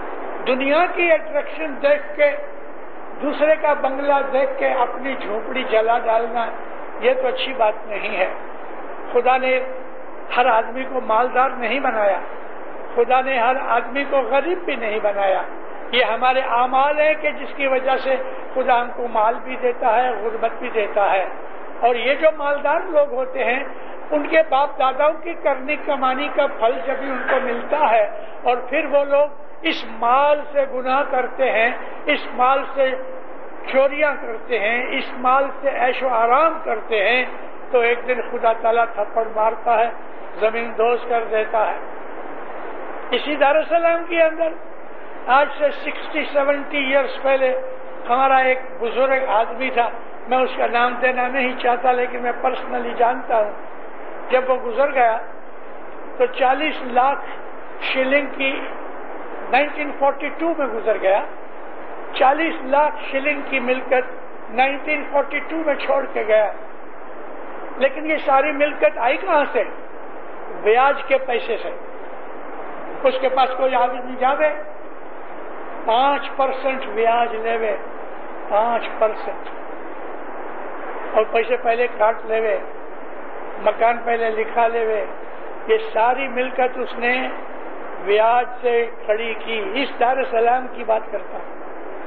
دنیا کی اٹریکشن دیکھ کے دوسرے کا بنگلہ دیکھ کے اپنی جھونپڑی جلا ڈالنا یہ تو اچھی بات نہیں ہے. خدا نے ہر آدمی کو مالدار نہیں بنایا, خدا نے ہر آدمی کو غریب بھی نہیں بنایا. یہ ہمارے اعمال ہے کہ جس کی وجہ سے خدا ہم کو مال بھی دیتا ہے, غربت بھی دیتا ہے. اور یہ جو مالدار لوگ ہوتے ہیں ان کے باپ داداؤں کی کرنی کمانی کا پھل جب بھی ان کو ملتا ہے اور پھر وہ لوگ اس مال سے گناہ کرتے ہیں, اس مال سے چوریاں کرتے ہیں, اس مال سے عیش و آرام کرتے ہیں, تو ایک دن خدا تعالیٰ تھپڑ مارتا ہے, زمین دوز کر دیتا ہے. اسی دارالسلام کے اندر آج سے سکسٹی سیونٹی ایئرس پہلے ہمارا ایک بزرگ آدمی تھا, میں اس کا نام دینا نہیں چاہتا لیکن میں پرسنلی جانتا ہوں. جب وہ گزر گیا تو چالیس لاکھ شلنگ کی نائنٹین فورٹی ٹو میں گزر گیا, چالیس لاکھ شلنگ کی ملکت نائنٹین فورٹی ٹو میں چھوڑ کے گیا. لیکن یہ ساری ملکت آئی کہاں سے؟ بیاج کے پیسے سے. اس کے پاس کوئی آدمی جاوے پانچ پرسنٹ بیاج لے, پانچ پرسنٹ, اور پیسے پہلے کاٹ لے, مکان پہلے لکھا لے. یہ ساری ملکت اس نے بیاج سے کھڑی کی. اس دارالسلام کی بات کرتا ہوں.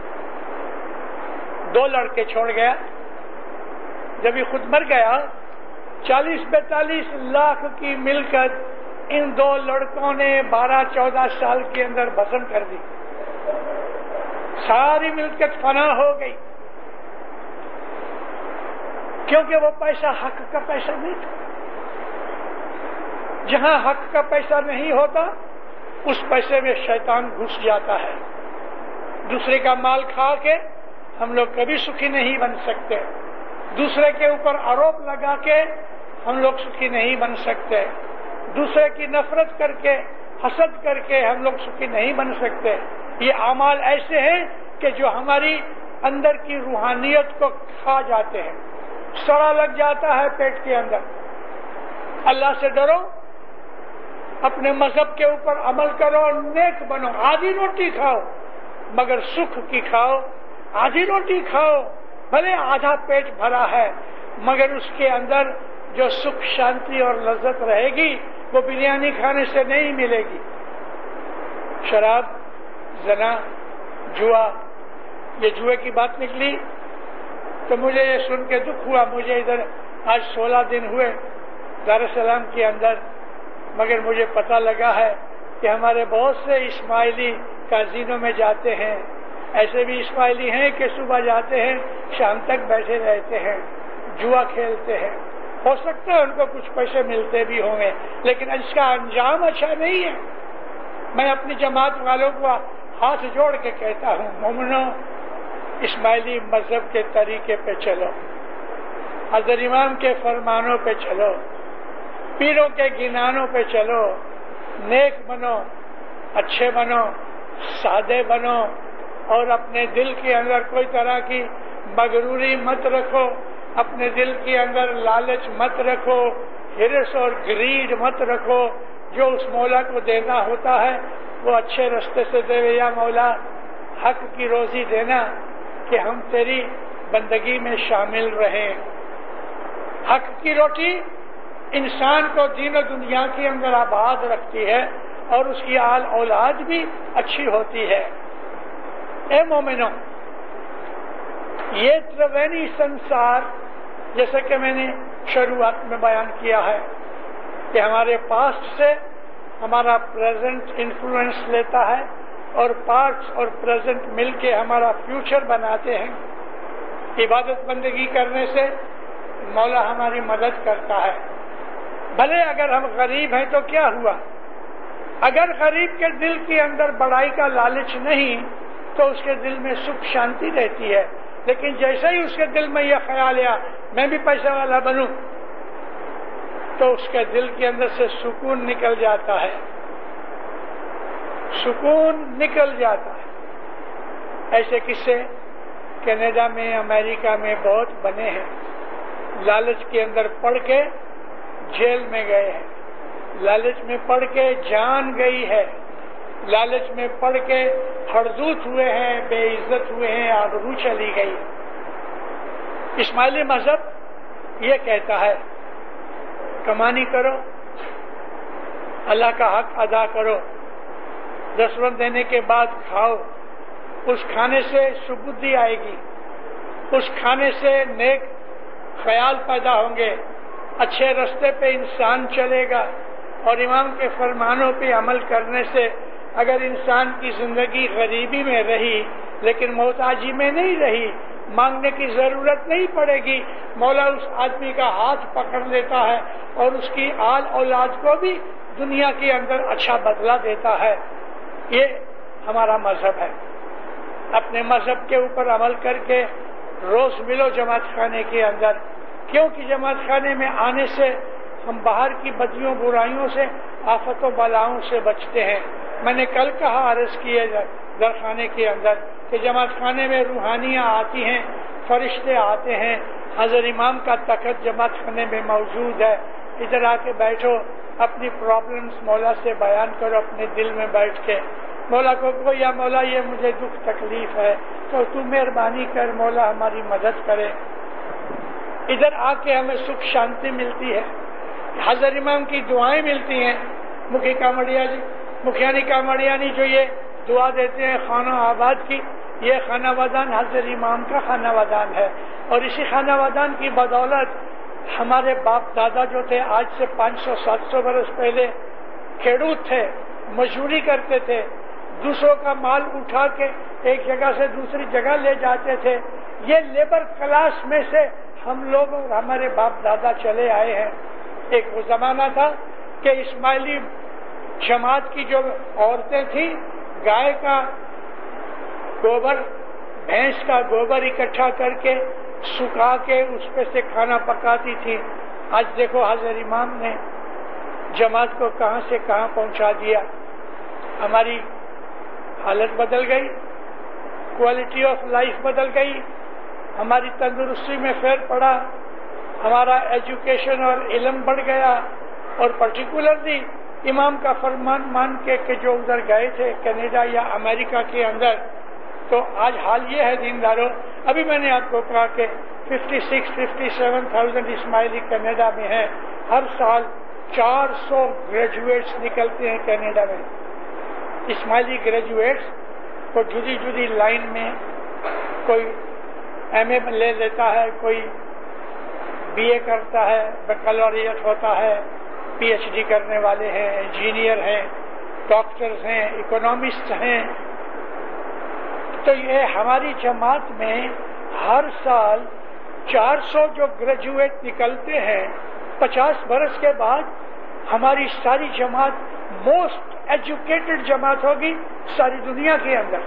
دو لڑکے چھوڑ گیا. جب یہ خود مر گیا چالیس بیتالیس لاکھ کی ملکت ان دو لڑکوں نے بارہ چودہ سال کے اندر بھسم کر دی. ساری ملکت فنا ہو گئی کیونکہ وہ پیسہ حق کا پیسہ نہیں تھا. جہاں حق کا پیسہ نہیں ہوتا اس پیسے میں شیطان گھس جاتا ہے. دوسرے کا مال کھا کے ہم لوگ کبھی سکھی نہیں بن سکتے. دوسرے کے اوپر آروپ لگا کے ہم لوگ سکھی نہیں بن سکتے. دوسرے کی نفرت کر کے حسد کر کے ہم لوگ سکھی نہیں بن سکتے. یہ اعمال ایسے ہیں کہ جو ہماری اندر کی روحانیت کو کھا جاتے ہیں, سڑا لگ جاتا ہے پیٹ کے اندر. اللہ سے ڈرو, اپنے مذہب کے اوپر عمل کرو, نیک بنو. آدھی روٹی کھاؤ مگر سکھ کی کھاؤ. آدھی روٹی کھاؤ بھلے آدھا پیٹ بھرا ہے مگر اس کے اندر جو سکھ شانتی اور لذت رہے گی وہ بریانی کھانے سے نہیں ملے گی. شراب, زنا, جوا, یہ جوئے کی بات نکلی تو مجھے یہ سن کے دکھ ہوا. مجھے ادھر آج سولہ دن ہوئے دارالسلام کے اندر, مگر مجھے پتہ لگا ہے کہ ہمارے بہت سے اسماعیلی کازینوں میں جاتے ہیں. ایسے بھی اسماعیلی ہیں کہ صبح جاتے ہیں شام تک بیٹھے رہتے ہیں, جوا کھیلتے ہیں. ہو سکتا ہے ان کو کچھ پیسے ملتے بھی ہوں گے لیکن اس کا انجام اچھا نہیں ہے. میں اپنی جماعت والوں کو ہاتھ جوڑ کے کہتا ہوں, مومنو اسماعیلی مذہب کے طریقے پہ چلو, حضرت امام کے فرمانوں پہ چلو, پیروں کے گنانوں پہ چلو, نیک بنو, اچھے بنو, سادے بنو, اور اپنے دل کے اندر کوئی طرح کی مغروری مت رکھو, اپنے دل کے اندر لالچ مت رکھو, ہرس اور گریڈ مت رکھو. جو اس مولا کو دینا ہوتا ہے وہ اچھے رستے سے دے. یا مولا حق کی روزی دینا کہ ہم تیری بندگی میں شامل رہیں. حق کی روٹی انسان کو دین و دنیا کے اندر آباد رکھتی ہے اور اس کی آل اولاد بھی اچھی ہوتی ہے. اے مومنو, یہ ترونی سنسار جیسے کہ میں نے شروعات میں بیان کیا ہے کہ ہمارے پاسٹ سے ہمارا پریزنٹ انفلوئنس لیتا ہے اور پاسٹ اور پریزنٹ مل کے ہمارا فیوچر بناتے ہیں. عبادت بندگی کرنے سے مولا ہماری مدد کرتا ہے. بھلے اگر ہم غریب ہیں تو کیا ہوا, اگر غریب کے دل کے اندر بڑائی کا لالچ نہیں تو اس کے دل میں سکھ شانتی رہتی ہے. لیکن جیسے ہی اس کے دل میں یہ خیال آیا میں بھی پیسہ والا بنوں تو اس کے دل کے اندر سے سکون نکل جاتا ہے, سکون نکل جاتا ہے. ایسے قصے کینیڈا میں, امریکہ میں بہت بنے ہیں. لالچ کے اندر پڑ کے جیل میں گئے ہیں, لالچ میں پڑ کے جان گئی ہے, لالچ میں پڑ کے ہردوت ہوئے ہیں، بے عزت ہوئے ہیں، آبرو چلی گئی۔ اسماعیلی مذہب یہ کہتا ہے کمانی کرو، اللہ کا حق ادا کرو، دستور دینے کے بعد کھاؤ، اس کھانے سے سبودی آئے گی، اس کھانے سے نیک خیال پیدا ہوں گے، اچھے رستے پہ انسان چلے گا، اور امام کے فرمانوں پہ عمل کرنے سے اگر انسان کی زندگی غریبی میں رہی لیکن محتاجی میں نہیں رہی، مانگنے کی ضرورت نہیں پڑے گی، مولا اس آدمی کا ہاتھ پکڑ لیتا ہے اور اس کی آل اولاد کو بھی دنیا کے اندر اچھا بدلہ دیتا ہے۔ یہ ہمارا مذہب ہے۔ اپنے مذہب کے اوپر عمل کر کے روز ملو جماعت خانے کے اندر، کیونکہ جماعت خانے میں آنے سے ہم باہر کی بدیوں برائیوں سے، آفت و بلاؤں سے بچتے ہیں۔ میں نے کل کہا، عرض کیے درخانے کے اندر کہ جماعت خانے میں روحانیاں آتی ہیں، فرشتے آتے ہیں، حضرت امام کا تخت جماعت خانے میں موجود ہے، ادھر آ کے بیٹھو، اپنی پرابلمز مولا سے بیان کرو اپنے دل میں بیٹھ کے، مولا کو کہو یا مولا یہ مجھے دکھ تکلیف ہے تو تو مہربانی کر، مولا ہماری مدد کرے۔ ادھر آ کے ہمیں سکھ شانتی ملتی ہے، حضرت امام کی دعائیں ملتی ہیں۔ مکھی کامڑیا جی مکھیانی کامڑیانی جو یہ دعا دیتے ہیں خانہ آباد کی، یہ خانہ ودان حضرت امام کا خانہ ودان ہے، اور اسی خانہ ودان کی بدولت ہمارے باپ دادا جو تھے آج سے پانچ سو سات سو برس پہلے کھیڑوت تھے، مزدوری کرتے تھے، دوسروں کا مال اٹھا کے ایک جگہ سے دوسری جگہ لے جاتے تھے، یہ لیبر کلاس میں سے ہم لوگ اور ہمارے باپ دادا چلے آئے ہیں۔ ایک وہ زمانہ تھا کہ اسماعیلی جماعت کی جو عورتیں تھیں گائے کا گوبر، بھینس کا گوبر اکٹھا کر کے سکھا کے اس پہ سے کھانا پکاتی تھی۔ آج دیکھو حضرت امام نے جماعت کو کہاں سے کہاں پہنچا دیا۔ ہماری حالت بدل گئی، کوالٹی آف لائف بدل گئی، ہماری تندرستی میں پھیر پڑا، ہمارا ایجوکیشن اور علم بڑھ گیا، اور پرٹیکولرلی امام کا فرمان مان کے کہ جو ادھر گئے تھے کینیڈا یا امریکہ کے اندر، تو آج حال یہ ہے دینداروں، ابھی میں نے آپ کو کہا کہ fifty six fifty seven thousand Ismaili Canada میں ہیں، ہر سال چار سو گریجویٹس نکلتے ہیں کینیڈا میں۔ اسماعیلی گریجویٹس کو جدی جدی لائن میں، کوئی ایم اے لے لیتا ہے، کوئی بی اے کرتا ہے، بیکلوریٹ ہوتا ہے، پی ایچ ڈی کرنے والے ہیں، انجینئر ہیں، ڈاکٹرز ہیں، اکنامسٹ ہیں۔ تو یہ ہماری جماعت میں ہر سال چار سو جو گریجویٹ نکلتے ہیں، پچاس برس کے بعد ہماری ساری جماعت موسٹ ایجوکیٹڈ جماعت ہوگی ساری دنیا کے اندر۔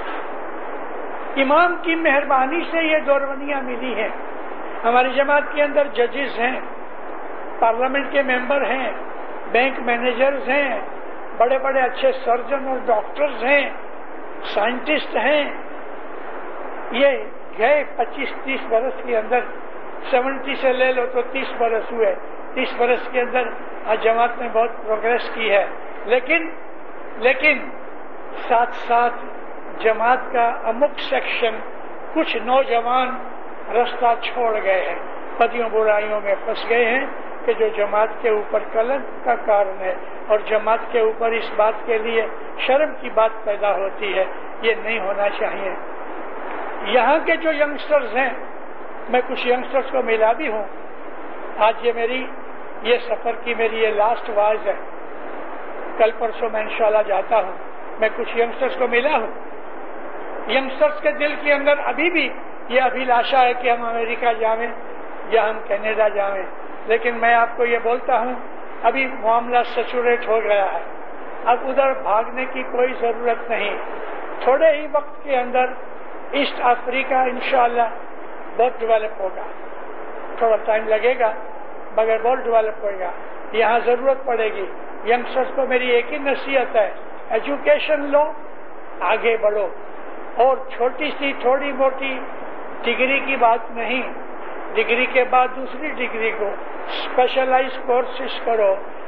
امام کی مہربانی سے یہ دوروانیاں ملی ہیں۔ ہماری جماعت کے اندر ججز ہیں، پارلیمنٹ کے ممبر ہیں، بینک مینیجرز ہیں، بڑے بڑے اچھے سرجن اور ڈاکٹرز ہیں، سائنٹسٹ ہیں۔ یہ گئے پچیس تیس برس کے اندر، سیونٹی سے لے لو تو تیس برس ہوئے، تیس برس کے اندر آج جماعت نے بہت پروگریس کی ہے، لیکن لیکن ساتھ ساتھ جماعت کا امک سیکشن، کچھ نوجوان رستہ چھوڑ گئے ہیں، بدیوں برائیوں میں پھنس گئے ہیں کہ جو جماعت کے اوپر کلنک کا کارن ہے، اور جماعت کے اوپر اس بات کے لیے شرم کی بات پیدا ہوتی ہے۔ یہ نہیں ہونا چاہیے۔ یہاں کے جو ینگسٹرز ہیں، میں کچھ ینگسٹرز کو ملا بھی ہوں، آج یہ میری یہ سفر کی میری یہ لاسٹ واز ہے، کل پرسوں میں انشاءاللہ جاتا ہوں، میں کچھ ینگسٹرز کو ملا ہوں۔ ینگسٹرز کے دل کے اندر ابھی بھی یہ ابھیلاشا ہے کہ ہم امریکہ جائیں یا ہم کینیڈا جائیں، لیکن میں آپ کو یہ بولتا ہوں ابھی معاملہ سیچوریٹ ہو گیا ہے، اب ادھر بھاگنے کی کوئی ضرورت نہیں۔ تھوڑے ہی وقت کے اندر ایسٹ افریقہ انشاءاللہ بہت ڈیولپ ہوگا، تھوڑا ٹائم لگے گا مگر بہت ڈیولپ ہوگا۔ یہاں ضرورت پڑے گی۔ ینگسٹرز کو میری ایک ہی نصیحت ہے، ایجوکیشن لو، آگے بڑھو، اور چھوٹی سی تھوڑی موٹی ڈگری کی بات نہیں، ڈگری کے بعد دوسری ڈگری کو اسپیشلائز کورسز کرو،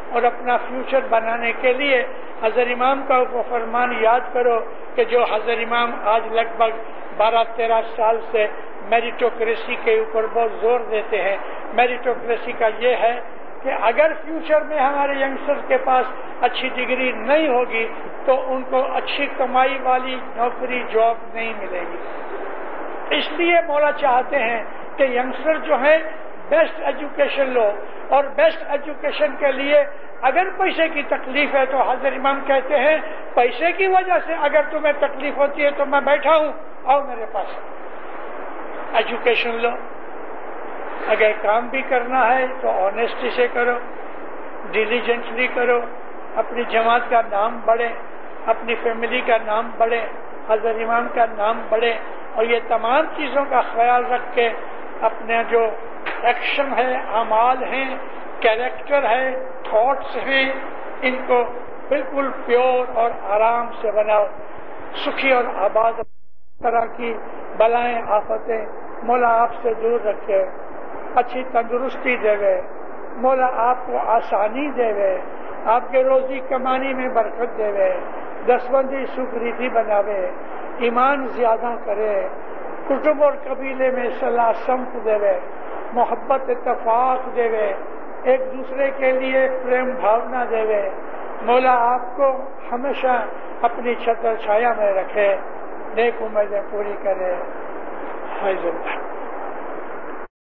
اور اپنا فیوچر بنانے کے لیے حضرت امام کا وہ فرمان یاد کرو کہ جو حضرت امام آج لگ بھگ بارہ تیرہ سال سے میریٹوکریسی کے اوپر بہت زور دیتے ہیں. میریٹوکریسی کا یہ ہے کہ اگر فیوچر میں ہمارے ینگسٹر کے پاس اچھی ڈگری نہیں ہوگی تو ان کو اچھی کمائی والی نوکری جاب نہیں ملے گی. اس لیے مولا چاہتے ہیں کہ ینگسٹر جو ہیں بیسٹ ایجوکیشن لو, اور بیسٹ ایجوکیشن کے لیے اگر پیسے کی تکلیف ہے تو حضرت امام کہتے ہیں پیسے کی وجہ سے اگر تمہیں تکلیف ہوتی ہے تو میں بیٹھا ہوں, آؤ میرے پاس, ایجوکیشن لو. اگر کام بھی کرنا ہے تو آنےسٹی سے کرو, ڈیلیجنٹلی کرو, اپنی جماعت کا نام بڑھے, اپنی فیملی کا نام بڑھے, حضرت امام کا نام بڑھے, اور یہ تمام چیزوں کا خیال رکھ کے اپنے جو ایکشن ہے, اعمال ہیں, کیریکٹر ہے, تھاٹس ہیں, ان کو بالکل پیور اور آرام سے بناؤ. سکھی اور آباد طرح کی بلائیں آفتیں مولا آپ سے دور رکھے, اچھی تندرستی دے گئے, مولا آپ کو آسانی دے گئے, آپ کے روزی کمانی میں برکت دے گئے, دسبندی سکریتی بناوے, ایمان زیادہ کرے, کٹب اور قبیلے میں صلاح سمت دے گئے, محبت اتفاق دے گئے, ایک دوسرے کے لیے پریم بھاونا دے گئے. مولا آپ کو ہمیشہ اپنی چھتر چھایا میں رکھے, نیک امیدیں پوری کرے. حیض اللہ.